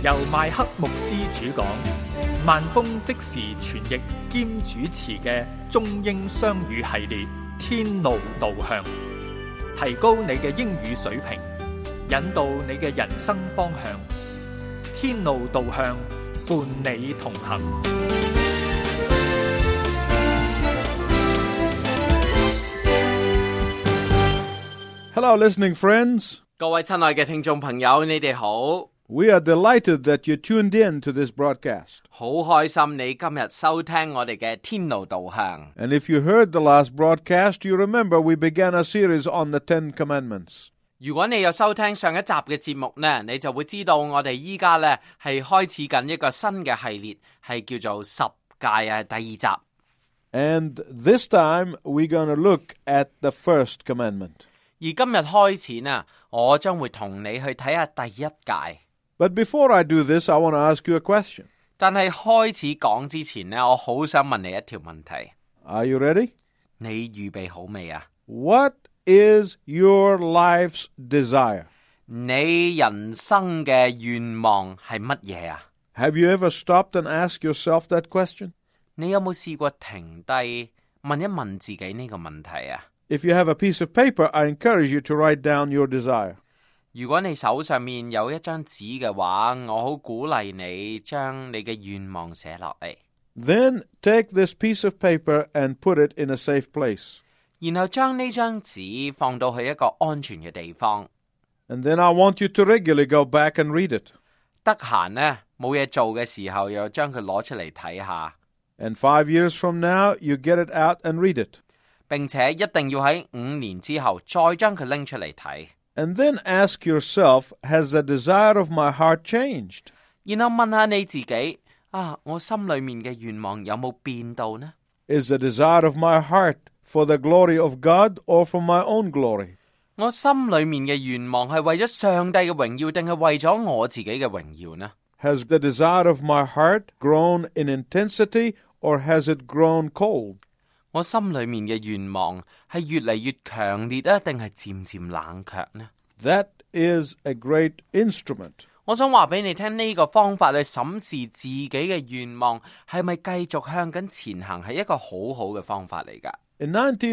由麥克牧師主講，萬峰即時傳譯兼主持嘅中英雙語系列《天路導向》，提高你嘅英語水平，引導你嘅人生方向。天路導向，伴你同行。 Hello, listening friends. 各位親愛嘅聽眾朋友，你哋好。 We are delighted that you tuned in to this broadcast. 好開心你今日收聽我哋嘅天路導向。 And if you heard the last broadcast, you remember we began a series on the Ten Commandments. 如果你有收聽上一集嘅節目呢，你就會知道我哋依家呢係開始緊一個新嘅系列，係叫做十誡第二集。 And this time, we're going to look at the first commandment. 而今日開始呢，我將會同你去睇下第一誡。 But before I do this, I want to ask you a question. 但係開始講之前呢，我好想問你一條問題。 Are you ready? 你預備好未啊？ What is your life's desire? 你人生嘅願望係乜嘢啊？ Have you ever stopped and asked yourself that question? 你有冇試過停低問一問自己呢個問題啊？ If you have a piece of paper, I encourage you to write down your desire. 如果你手上面有一張紙嘅話，我好鼓勵你將你嘅願望寫落嚟。 Then take this piece of paper and put it in a safe place. 然後將呢張紙放到去一個安全嘅地方。 And then I want you to regularly go back and read it. 得閒呢，冇嘢做嘅時候，又將佢攞出嚟睇下。 And 5 years from now, you get it out and read it. 並且一定要喺5年之後再將佢拎出嚟睇。 And then ask yourself, has the desire of my heart changed? 然後問下你自己，我心裏面嘅願望有冇變到呢？ Is the desire of my heart for the glory of God or for my own glory? 我心裏面嘅願望係為咗上帝嘅榮耀，定係為咗我自己嘅榮耀呢？ Has the desire of my heart grown in intensity or has it grown cold? 我心裏面嘅願望係越嚟越強烈啊，定係漸漸冷卻呢？ That is a great instrument. 我想話俾你聽，呢個方法去審視自己嘅願望係咪繼續向緊前行，係一個好好嘅方法嚟㗎。 In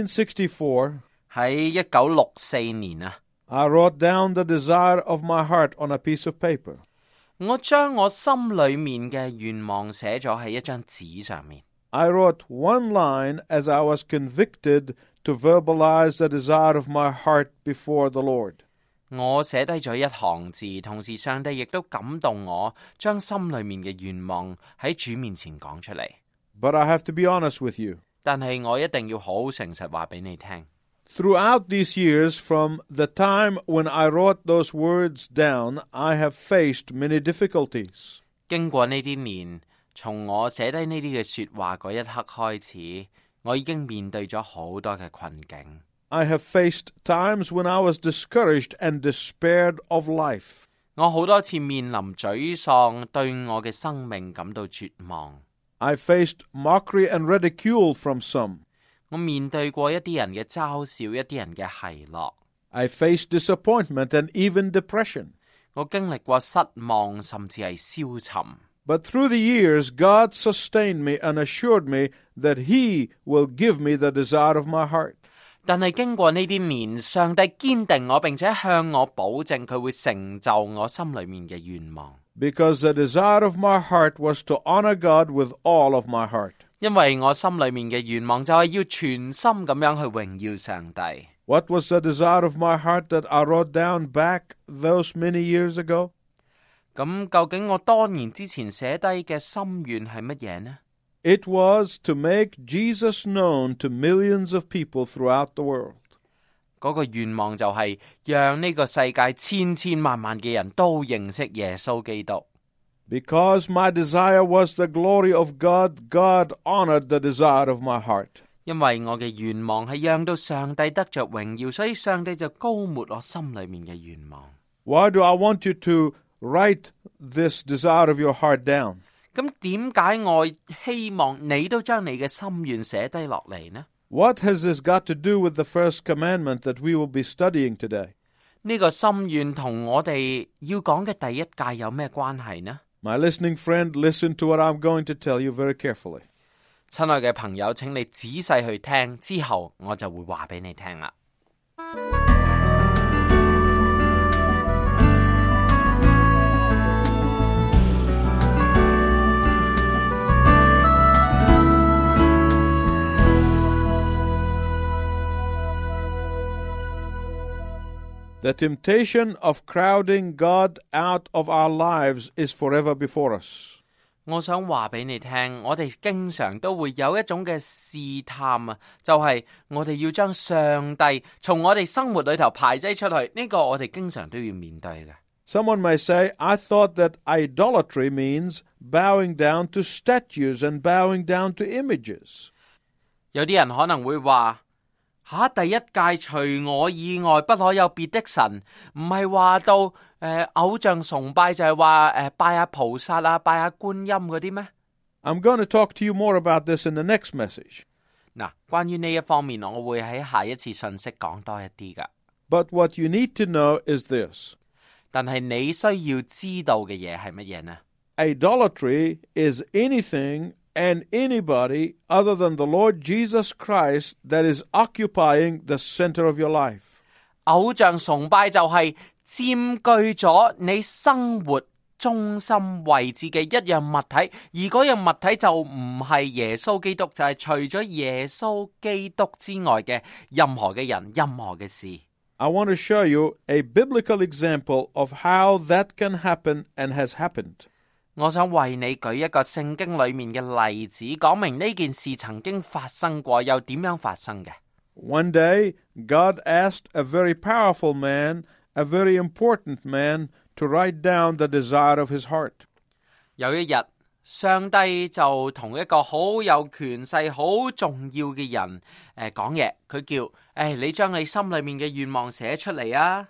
1964, 喺1964年啊， I wrote down the desire of my heart on a piece of paper. 我將我心裏面嘅願望寫咗喺一張紙上面。 I wrote one line as I was convicted to verbalize the desire of my heart before the Lord. 我寫低咗一行字，同時上帝亦都感動我，將心裏面嘅願望喺主面前講出嚟。 But I have to be honest with you. 但係我一定要好誠實話俾你聽。 Throughout these years, from the time when I wrote those words down, I have faced many difficulties. 經過呢啲年，從我寫低呢啲嘅說話嗰一刻開始，我已經面對咗好多嘅困境。 I have faced times when I was discouraged and despaired of life. 我好多次面臨沮喪，對我嘅生命感到絕望。 I faced mockery and ridicule from some. 我面對過一啲人嘅嘲笑，一啲人嘅奚落。 I faced disappointment and even depression. 我經歷過失望，甚至係消沉。 But through the years, God sustained me and assured me that He will give me the desire of my heart. 但係經過呢啲年，上帝堅定我，並且向我保證佢會成就我心裏面嘅願望。 Because the desire of my heart was to honor God with all of my heart. 因為我心裏面嘅願望就係要全心咁樣去榮耀上帝。 What was the desire of my heart that I wrote down back those many years ago? 咁究竟我多年之前寫低嘅心願係乜嘢呢？ It was to make Jesus known to millions of people throughout the world. 嗰個願望就係讓呢個世界千千萬萬嘅人都認識耶穌基督。 Because my desire was the glory of God, God honored the desire of my heart. 因為我嘅願望係讓到上帝得着榮耀，所以上帝就高抹我心裏面嘅願望。 Why do I want you to write this desire of your heart down? 咁點解我希望你都將你嘅心願寫低落嚟呢？ What has this got to do with the first commandment that we will be studying today? 呢個心願同我哋要講嘅第一誡有咩關係呢？ My listening friend, listen to what I'm going to tell you very carefully. 親愛嘅朋友，請你仔細去聽，之後我就會話俾你聽啦。 The temptation of crowding God out of our lives is forever before us. 我想話俾你聽，我哋經常都會有一種嘅試探啊，就係我哋要將上帝從我哋生活裏頭排擠出去，呢個我哋經常都要面對嘅。 Someone may say, I thought that idolatry means bowing down to statues and bowing down to images. 有啲人可能會話，第一誡除我以外不可有別的神，唔係話到偶像崇拜就係話拜下菩薩啊，拜下觀音嗰啲咩？ I'm going to talk to you more about this in the next message. 嗱，關於呢一方面，我會喺下一次信息講多一啲噶。 But what you need to know is this. 但係你需要知道嘅嘢係乜嘢呢？ Idolatry is anything and anybody other than the Lord Jesus Christ that is occupying the center of your life. 偶像崇拜就係佔據咗你生活中心位置嘅一樣物體，而嗰樣物體就唔係耶穌基督，就係除咗耶穌基督之外嘅任何嘅人、任何嘅事。 I want to show you a biblical example of how that can happen and has happened. 我想為你舉一個聖經裏面嘅例子，講明呢件事曾經發生過，又點樣發生嘅。 One day, God asked a very powerful man, a very important man, to write down the desire of his heart. 有一日，上帝就同一個好有權勢、好重要嘅人講嘢，佢叫你將你心裏面嘅願望寫出嚟啊。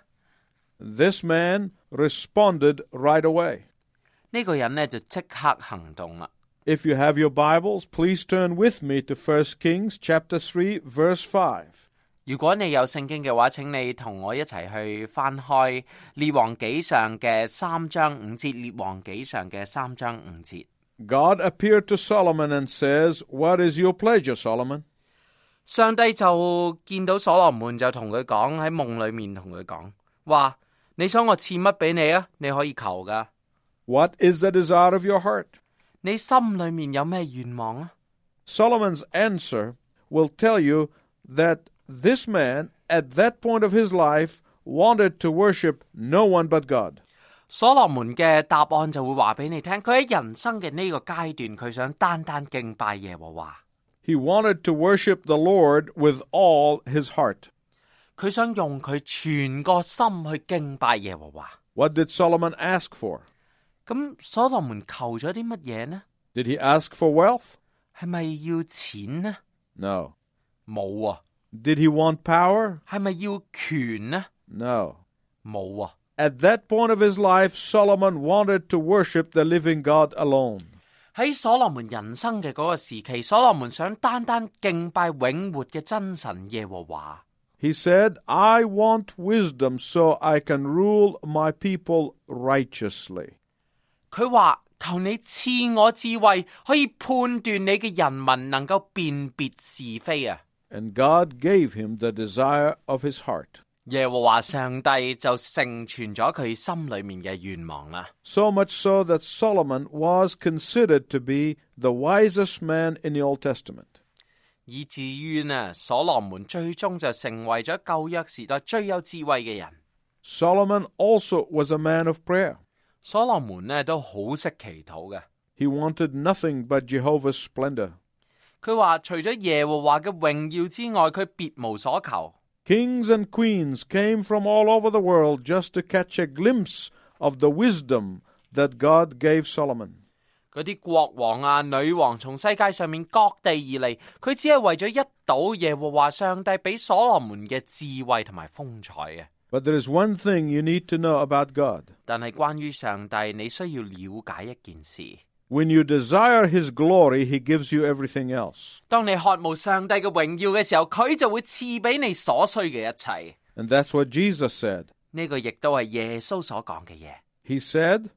This man responded right away. 呢個人呢就即刻行動啦。 If you have your Bibles, please turn with me to 1 Kings chapter 3, verse 5. 如果你有聖經嘅話，請你同我一齊去翻開列王紀上嘅3章5節，列王紀上嘅3章5節。 God appeared to Solomon and says, What is your pleasure, Solomon? 上帝就見到所羅門，就同佢講，喺夢裏面同佢講，話你想我賜乜俾你啊？你可以求噶。 What is the desire of your heart? 你心裏面有咩願望啊？ Solomon's answer will tell you that this man, at that point of his life, wanted to worship no one but God. 所羅門嘅答案就會話俾你聽，佢喺人生嘅呢個階段，佢想單單敬拜耶和華。 He wanted to worship the Lord with all his heart. 佢想用佢全個心去敬拜耶和華。 What did Solomon ask for? 咁所羅門求咗啲乜嘢呢？ Did he ask for wealth? 係咪要錢呢？ No. 冇啊。 Did he want power? 係咪要權呢？ No. 冇啊。 At that point of his life, Solomon wanted to worship the living God alone. 喺所羅門人生嘅嗰個時期，所羅門想單單敬拜永活嘅真神耶和華。 He said, I want wisdom so I can rule my people righteously. 佢話，求你賜我智慧，可以判斷你嘅人民能夠辨別是非啊。 And God gave him the desire of his heart. 耶和華上帝就成全咗佢心裏面嘅願望啦。 So much so that Solomon was considered to be the wisest man in the Old Testament. 以至於呢，所羅門最終就成為咗舊約時代最有智慧嘅人。 Solomon also was a man of prayer. 所羅門呢都好識祈禱嘅。 He wanted nothing but Jehovah's splendor. 佢話除咗耶和華嘅榮耀之外，佢別無所求。 Kings and queens came from all over the world just to catch a glimpse of the wisdom that God gave Solomon. 嗰啲國王啊、女王從世界上面各地而嚟，佢只係為咗一睹耶和華上帝俾所羅門嘅智慧同埋風采嘅。 But there is one thing you need to know about God. 但係關於上帝，你需要了解一件事。 When you desire His glory, He gives you everything else. 當你渴慕上帝嘅榮耀嘅時候，佢就會賜俾你所需嘅一切。 And that's what Jesus said. 呢個亦都係耶穌所講嘅嘢。 He said,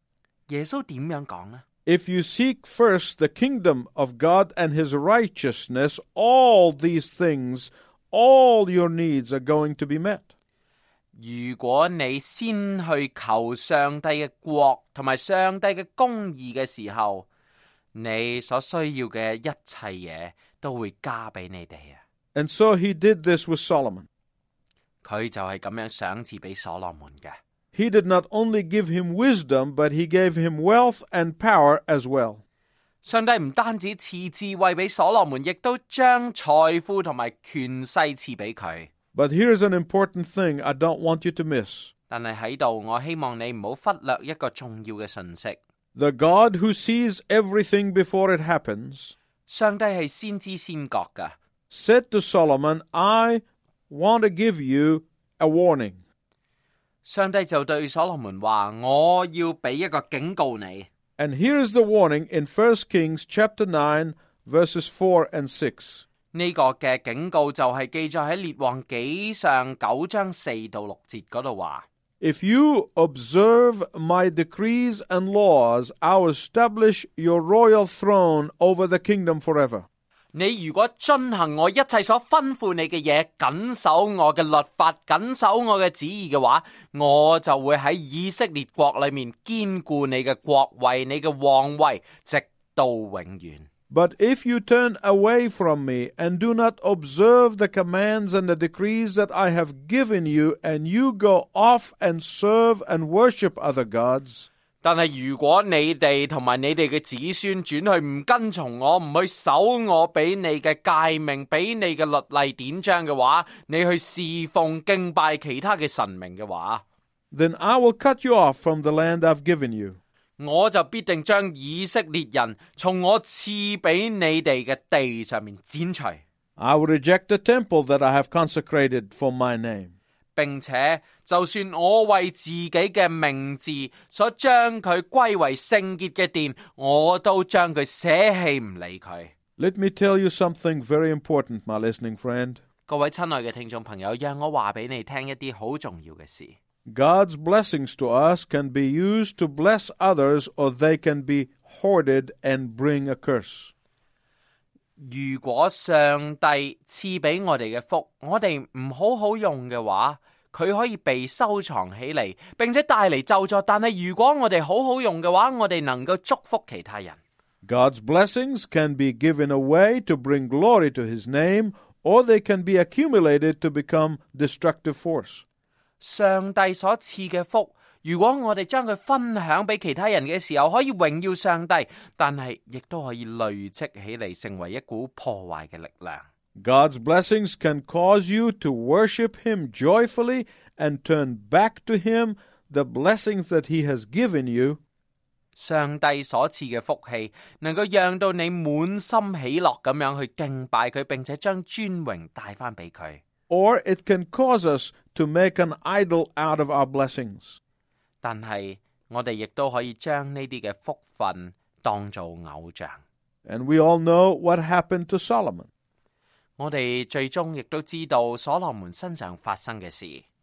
耶穌點樣講呢？ If you seek first the kingdom of God and his righteousness, all these things, all your needs are going to be met. 如果你先去求上帝嘅國同埋上帝嘅公義嘅時候，你所需要嘅一切嘢都會加俾你哋啊！ And so he did this with Solomon. 佢就係咁樣賞賜俾所羅門嘅。 He did not only give him wisdom, but he gave him wealth and power as well. 上帝唔單止賜智慧俾所羅門，亦都將財富同埋權勢賜俾佢。 But here's an important thing I don't want you to miss. 但係喺度，我希望你唔好忽略一個重要嘅信息。 The God who sees everything before it happens 上帝係先知先覺噶。 said to Solomon, I want to give you a warning. 上帝就對所羅門話：我要俾一個警告你。 And here is the warning in 1 Kings chapter 9, verses 4 and 6. 呢個嘅警告就係記載喺列王紀上9章4到6節嗰度話。 If you observe my decrees and laws, I will establish your royal throne over the kingdom forever. 你如果遵行我一切所吩咐你嘅嘢，謹守我嘅律法，謹守我嘅旨意嘅話，我就會喺以色列國裏面堅固你嘅國位，你嘅皇位，直到永遠。 But if you turn away from me and do not observe the commands and the decrees that I have given you, and you go off and serve and worship other gods, 但係如果你哋同埋你哋嘅子孫轉去唔跟從我，唔去守我俾你嘅誡命，俾你嘅律例典章嘅話，你去侍奉敬拜其他嘅神明嘅話， then I will cut you off from the land I've given you. 我就必定將以色列人從我賜俾你哋嘅地上面剪除。 I will reject the temple that I have consecrated for my name. 並且就算我為自己嘅名字所將佢歸為聖潔嘅殿，我都將佢捨棄唔理佢。 Let me tell you something very important, my listening friend. 各位親愛嘅聽眾朋友，讓我話俾你聽一啲好重要嘅事。 God's blessings to us can be used to bless others, or they can be hoarded and bring a curse. 如果上帝賜俾我哋嘅福，我哋唔好好用嘅話，佢可以被收藏起嚟，並且帶嚟咒詛。但係如果我哋好好用嘅話，我哋能夠祝福其他人。 God's blessings can be given away to bring glory to His name, or they can be accumulated to become destructive force. 上帝所賜嘅福，如果我哋將佢分享俾其他人嘅時候，可以榮耀上帝，但係亦都可以累積起嚟，成為一股破壞嘅力量。 God's blessings can cause you to worship Him joyfully and turn back to Him the blessings that He has given you. 上帝所賜嘅福氣，能夠讓到你滿心喜樂咁樣去敬拜佢，並且將尊榮帶翻俾佢。 Or it can cause us to make an idol out of our blessings. 但係我哋亦都可以將呢啲嘅福分當做偶像。 And we all know what happened to Solomon. 我哋最終亦都知道所羅門身上發生嘅事。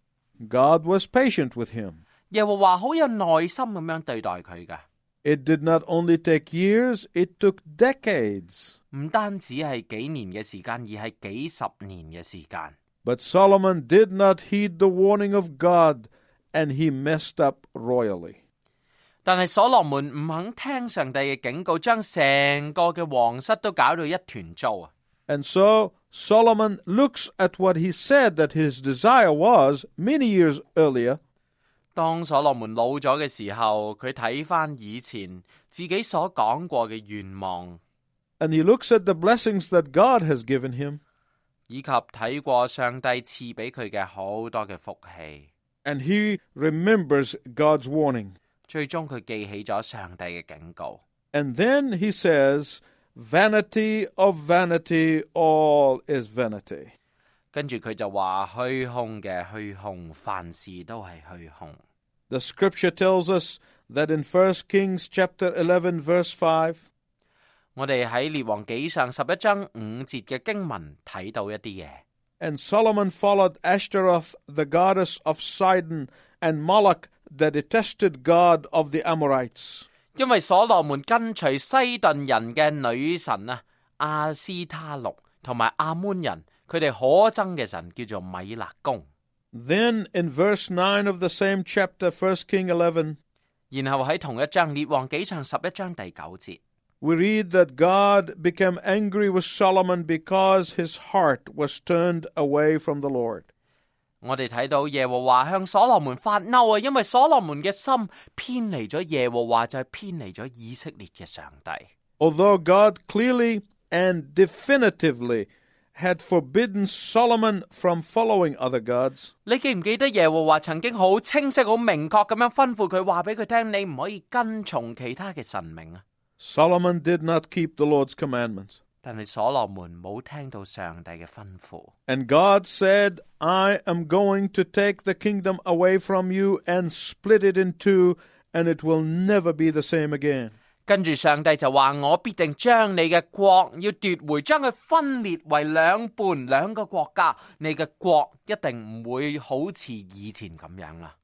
God was patient with him. 耶和華好有耐心咁樣對待佢㗎。 It did not only take years, it took decades. 唔單止係幾年嘅時間，而係幾十年嘅時間。 But Solomon did not heed the warning of God, and he messed up royally. 但係所羅門唔肯聽上帝嘅警告，將成個嘅皇室都搞到一團糟啊！ And so Solomon looks at what he said that his desire was many years earlier. 當所羅門老咗嘅時候，佢睇翻以前自己所講過嘅願望， And he looks at the blessings that God has given him. 以及睇過上帝賜俾佢嘅好多嘅福氣， And he remembers God's warning. 最終佢記起咗上帝嘅警告。 And then he says, Vanity of vanity, all is vanity. 跟住佢就話虛空嘅虛空，凡事都係虛空。 The scripture tells us that in 1 Kings chapter 11 verse 5, 我哋喺列王紀上11章5節嘅經文睇到一啲嘢。 And Solomon followed Ashtaroth, the goddess of Sidon, and Moloch, the detested god of the Amorites. 因為所羅門跟隨西頓人嘅女神啊亞斯他錄同埋亞捫人，佢哋可憎嘅神叫做米勒公。 Then in verse 9 of the same chapter, 1 King 11, 然後喺同一章列王紀上11章第9節， we read that God became angry with Solomon because his heart was turned away from the Lord. 我哋睇到耶和華向所羅門發嬲啊，因為所羅門嘅心偏離咗耶和華，就係偏離咗以色列嘅上帝。 Although God clearly and definitively had forbidden Solomon from following other gods, 你記唔記得耶和華曾經好清晰、好明確咁樣吩咐佢，話俾佢聽，你唔可以跟從其他嘅神明啊。 Solomon did not keep the Lord's commandments. 但係所羅門冇聽到上帝嘅吩咐。 And God said, I am going to take the kingdom away from you and split it in two, and it will never be the same again. 跟住上帝就話，我必定將你嘅國要奪回，將佢分裂為兩半，兩個國家，你嘅國一定唔會好似以前咁樣啦。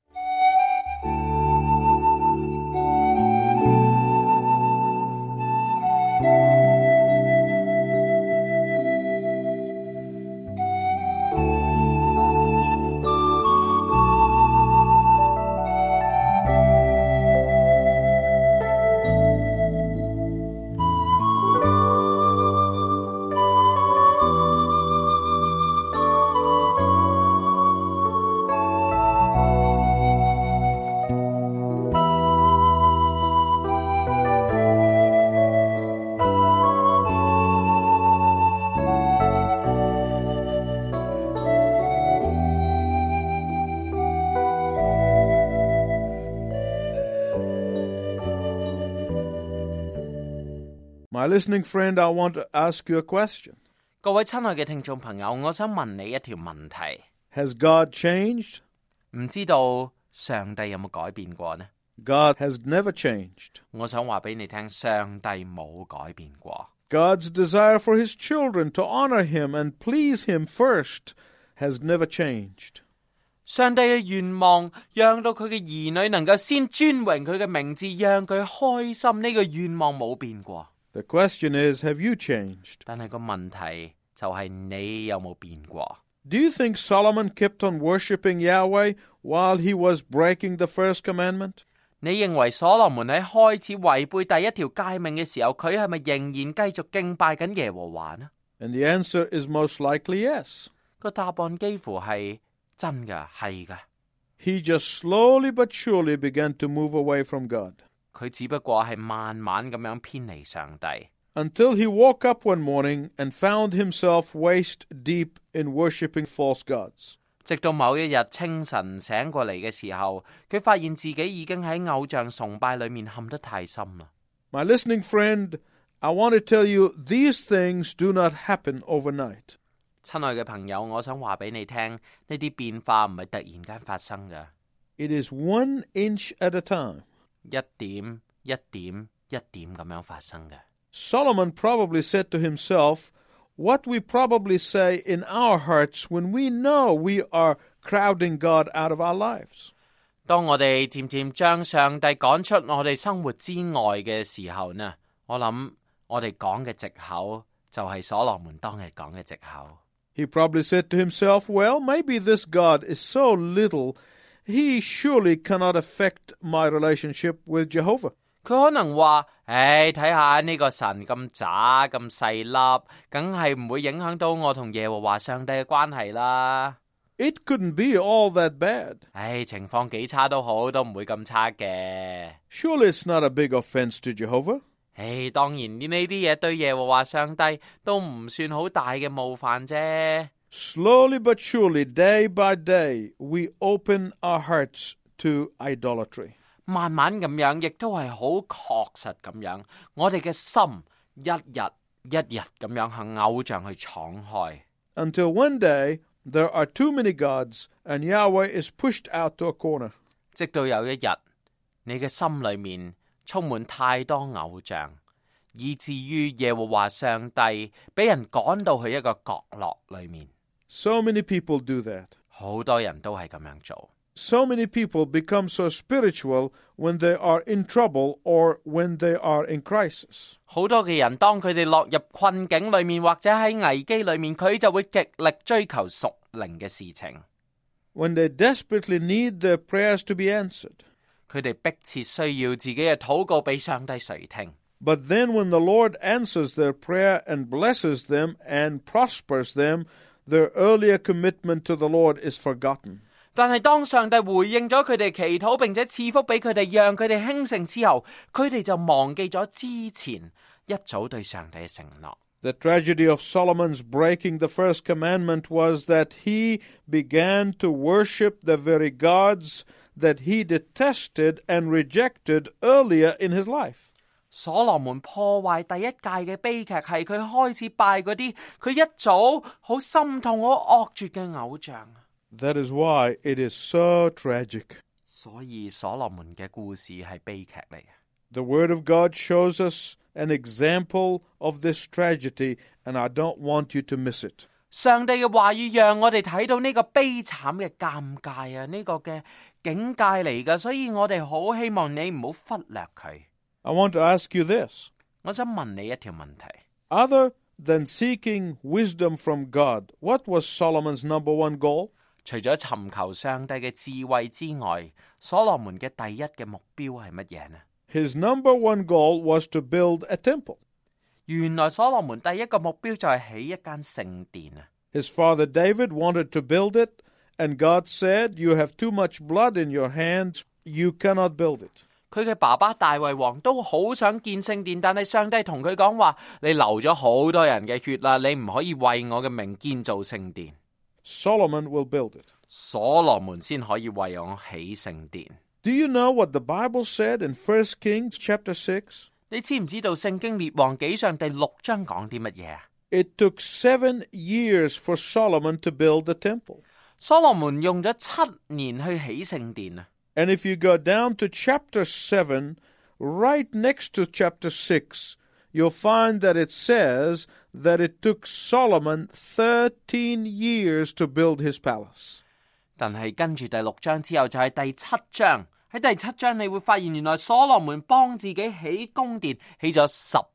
My listening friend, I want to ask you a question. 各位親愛嘅聽眾朋友，我想問你一條問題。 Has God changed? 唔知道上帝有冇改變過呢？ God has never changed. 我想話俾你聽，上帝冇改變過。 God's desire for his children to honor him and please him first has never changed. 上帝嘅願望，讓到佢嘅兒女能夠先尊榮佢嘅名字，讓佢開心，呢個願望冇變過。 The question is, have you changed? 但係個問題就係你有冇變過？ Do you think Solomon kept on worshiping Yahweh while he was breaking the first commandment? 你認為所羅門喺開始違背第一條誡命嘅時候，佢係咪仍然繼續敬拜緊耶和華呢？ And the answer is most likely yes. 個答案幾乎係真㗎，係㗎。 He just slowly but surely began to move away from God. 佢只不過係慢慢咁樣偏離上帝。 Until he woke up one morning and found himself waist deep in worshiping false gods. 直到某一日清晨醒過嚟嘅時候，佢發現自己已經喺偶像崇拜裏面陷得太深啦。 My listening friend, I want to tell you these things do not happen overnight. 親愛嘅朋友，我想話俾你聽，呢啲變化唔係突然間發生嘅， It is 1 inch at a time. 一點一點一點咁樣發生嘅。 Solomon probably said to himself what we probably say in our hearts when we know we are crowding God out of our lives. 當我哋漸漸將上帝趕出我哋生活之外嘅時候呢，我諗我哋講嘅藉口就係所羅門當日講嘅藉口。 He probably said to himself, well, maybe this God is so little, he surely cannot affect my relationship with Jehovah. 佢可能話，睇下呢個神咁渣咁細粒，梗係唔會影響到我同耶和華上帝嘅關係啦。 It couldn't be all that bad. 情況幾差都好，都唔會咁差嘅。 Surely it's not a big offense to Jehovah. 當然呢啲嘢對耶和華上帝都唔算好大嘅冒犯啫。 Slowly but surely, day by day, we open our hearts to idolatry. 慢慢咁樣，亦都係好確實咁樣，我哋嘅心一日一日咁樣向偶像去敞開。 Until one day, there are too many gods, and Yahweh is pushed out to a corner. 直到有一日，你嘅心裏面充滿太多偶像，以至於耶和華上帝俾人趕到去一個角落裏面。 So many people do that. 好多人都係咁樣做。 So many people become so spiritual when they are in trouble or when they are in crisis. 好多嘅人當佢哋落入困境裏面或者喺危機裏面，佢就會極力追求屬靈嘅事情。 When they desperately need their prayers to be answered. 佢哋迫切需要自己嘅禱告俾上帝垂聽。 But then when the Lord answers their prayer and blesses them and prospers them, their earlier commitment to the Lord is forgotten. 但係當上帝回應咗佢哋祈禱，並且賜福俾佢哋，讓佢哋興盛之後，佢哋就忘記咗之前一早對上帝嘅承諾。 The tragedy of Solomon's breaking the first commandment was that he began to worship the very gods that he detested and rejected earlier in his life. 所羅門破壞第一屆嘅悲劇係佢開始拜嗰啲佢一早好心痛、好惡絕嘅偶像。 That is why it is so tragic. 所以所羅門嘅故事係悲劇嚟嘅。 The Word of God shows us an example of this tragedy, and I don't want you to miss it. 上帝嘅話語讓我哋睇到呢個悲慘嘅尷尬啊，呢個嘅境界嚟㗎，所以我哋好希望你唔好忽略佢。 I want to ask you this. 我想問你一條問題。 Other than seeking wisdom from God, what was Solomon's number one goal? 除咗尋求上帝嘅智慧之外，所羅門嘅第一嘅目標係乜嘢呢？ His number one goal was to build a temple. 原來所羅門第一個目標就係起一間聖殿啊！ His father David wanted to build it, and God said, "You have too much blood in your hands, you cannot build it." 佢嘅爸爸大衛王都好想建聖殿，但係上帝同佢講話：你流咗好多人嘅血啦，你唔可以為我嘅名建造聖殿。 Solomon will build it. 所羅門先可以為我起聖殿。 Do you know what the Bible said in 1 Kings chapter 6? 你知唔知道聖經列王紀上第6章講啲乜嘢啊？ It took 7 years for Solomon to build the temple. 所羅門用咗7年去起聖殿啊！ And if you go down to chapter 7, right next to chapter 6, you'll find that it says that it took Solomon 13 years to build his palace. 但係跟住第6章之後就係第7章。喺第7章你會發現原來所羅門幫自己起宮殿起咗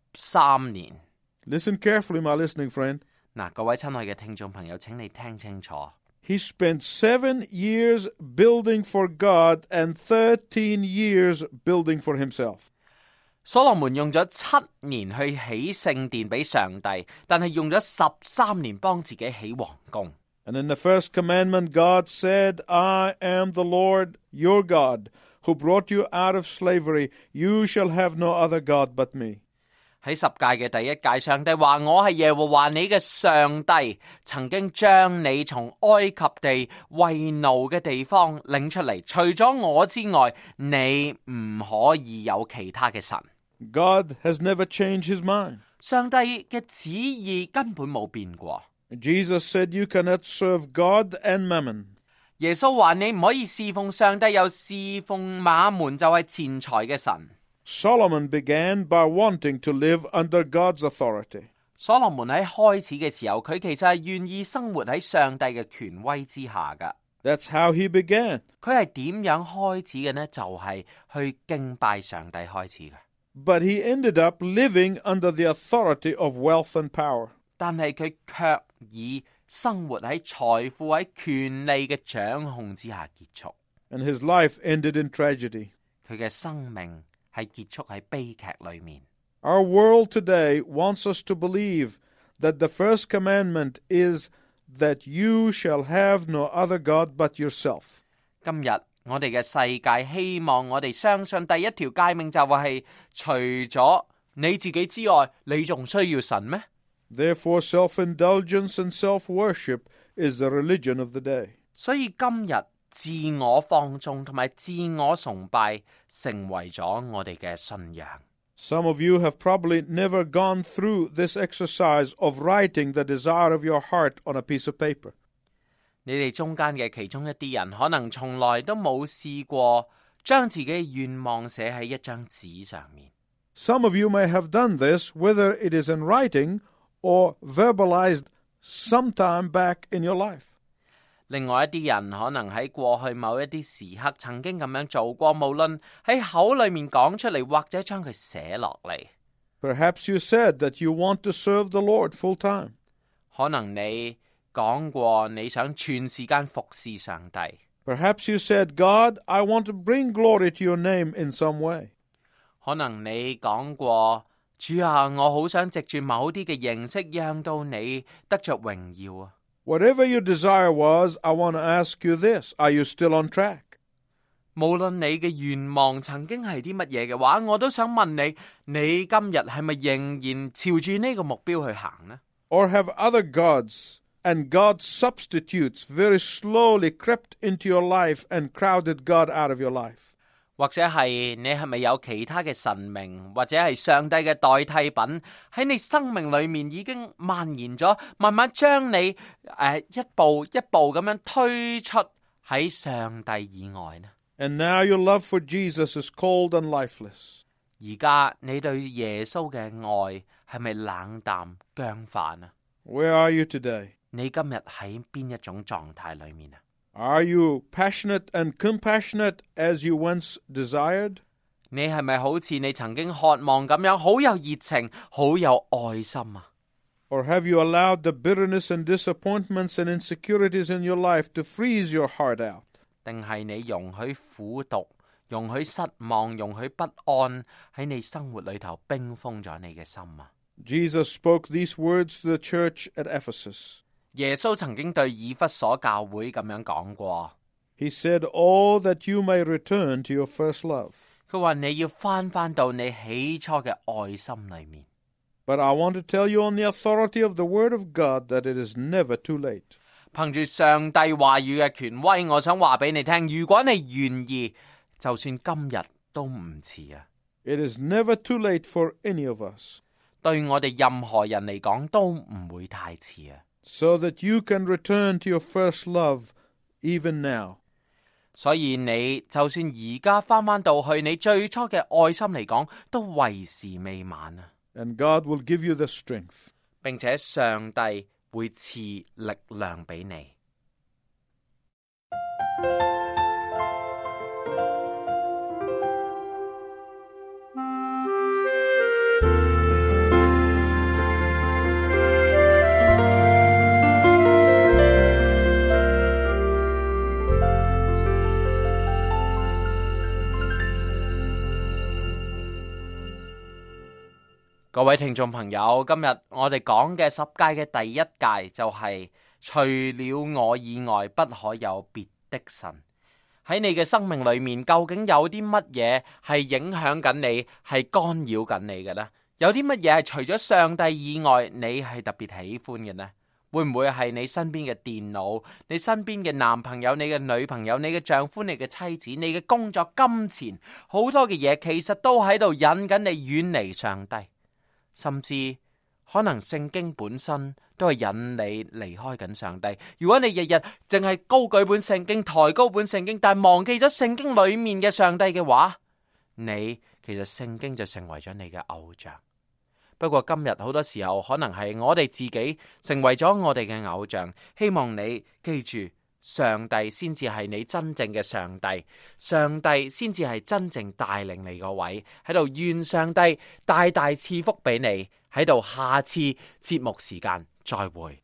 13年。 Listen carefully, my listening friend. 嗱，各位親愛嘅聽眾朋友，請你聽清楚。 He spent 7 years building for God and 13 years building for himself. 所羅門用咗7年去起聖殿俾上帝，但係用咗13年幫自己起皇宮。 And in the first commandment, God said, "I am the Lord your God, who brought you out of slavery. You shall have no other God but me." 喺10屆嘅第1屆，上帝話：我係耶和華你嘅上帝，曾經將你從埃及地為奴嘅地方領出嚟。除咗我之外，你唔可以有其他嘅神。 God has never changed his mind. 上帝嘅旨意根本冇變過。 Jesus said you cannot serve God and mammon. 耶穌話你唔可以侍奉上帝又侍奉馬門，就係錢財嘅神。 Solomon began by wanting to live under God's authority. 所羅門喺開始嘅時候，佢其實係願意生活喺上帝嘅權威之下噶。 That's how he began. 佢係點樣開始嘅呢？就係去敬拜上帝開始嘅。 But he ended up living under the authority of wealth and power. 但係佢卻以生活喺財富喺權利嘅掌控之下結束。 And his life ended in tragedy. 佢嘅生命係結束喺悲劇裏面。 Our world today wants us to believe that the first commandment is that you shall have no other God but yourself. 今日我哋嘅世界希望我哋相信第一條誡命就係除咗你自己之外，你仲需要神咩？ Therefore, self-indulgence and self-worship is the religion of the day. 所以今日自我放縱同埋自我崇拜成為咗我哋嘅信仰。 Some of you have probably never gone through this exercise of writing the desire of your heart on a piece of paper. 你哋中間嘅其中一啲人可能從來都冇試過將自己嘅願望寫喺一張紙上面。 Some of you may have done this, whether it is in writing or verbalized sometime back in your life. 另外一啲人可能喺過去某一啲時刻曾經咁樣做過，無論喺口裏面講出嚟，或者將佢寫落嚟。 Perhaps you said that you want to serve the Lord full time. 可能你講過你想全時間服侍上帝。 Perhaps you said, God, I want to bring glory to your name in some way. 可能你講過，主啊，我好想藉住某啲嘅形式，讓到你得着榮耀啊。 Whatever your desire was, I want to ask you this. Are you still on track? 無論你嘅願望曾經係啲乜嘢嘅話，我都想問你，你今日係咪仍然朝住呢個目標去行呢？ Or have other gods and God substitutes very slowly crept into your life and crowded God out of your life? 或者係你係咪有其他嘅神明，或者係上帝嘅代替品喺你生命裏面已經蔓延咗，慢慢將你一步一步咁樣推出喺上帝以外呢？ And now your love for Jesus is cold and lifeless. 而家你對耶穌嘅愛係咪冷淡僵化啊？ Where are you today? 你今日喺邊一種狀態裏面啊？ Are you passionate and compassionate as you once desired? 你係咪好似你曾經渴望咁樣，好有熱情，好有愛心啊？ Or have you allowed the bitterness and disappointments and insecurities in your life to freeze your heart out? 定係你容許苦毒、容許失望、容許不安喺你生活裏頭冰封咗你嘅心啊？ Jesus spoke these words to the church at Ephesus. 耶穌曾經對以弗所教會咁樣講過， He said, "Oh, that you may return to your first love." 佢話你要翻到你起初嘅愛心裏面。 But I want to tell you on the authority of the Word of God that it is never too late. 憑住上帝話語嘅權威，我想話俾你聽，如果你願意，就算今日都唔遲啊！ It is never too late for any of us. 對我哋任何人嚟講都唔會太遲啊！ So that you can return to your first love even now. 所以你就算而家翻到去你最初嘅愛心嚟講，都為時未晚啊！ And God will give you the strength. 並且上帝會賜力量俾你。各位聽眾朋友，今日我哋講嘅十誡嘅第一誡就係除了我以外不可有別的神。喺你嘅生命裏面，究竟有啲乜嘢係影響緊你，係干擾緊你嘅呢？有啲乜嘢係除咗上帝以外，你係特別喜歡嘅呢？會唔會係你身邊嘅電腦、你身邊嘅男朋友、你嘅女朋友、你嘅丈夫、你嘅妻子、你嘅工作、金錢，好多嘅嘢其實都喺度引緊你遠離上帝。甚至可能聖經本身都係引你離開緊上帝。如果你日日淨係高舉本聖經，抬高本聖經，但係忘記咗聖經裏面嘅上帝嘅話，你其實聖經就成為咗你嘅偶像。不過今日好多時候可能係我哋自己成為咗我哋嘅偶像。希望你記住，上帝先至係你真正嘅上帝，上帝先至係真正帶領你個位喺度。願上帝大大賜福俾你喺度。下次節目時間再會。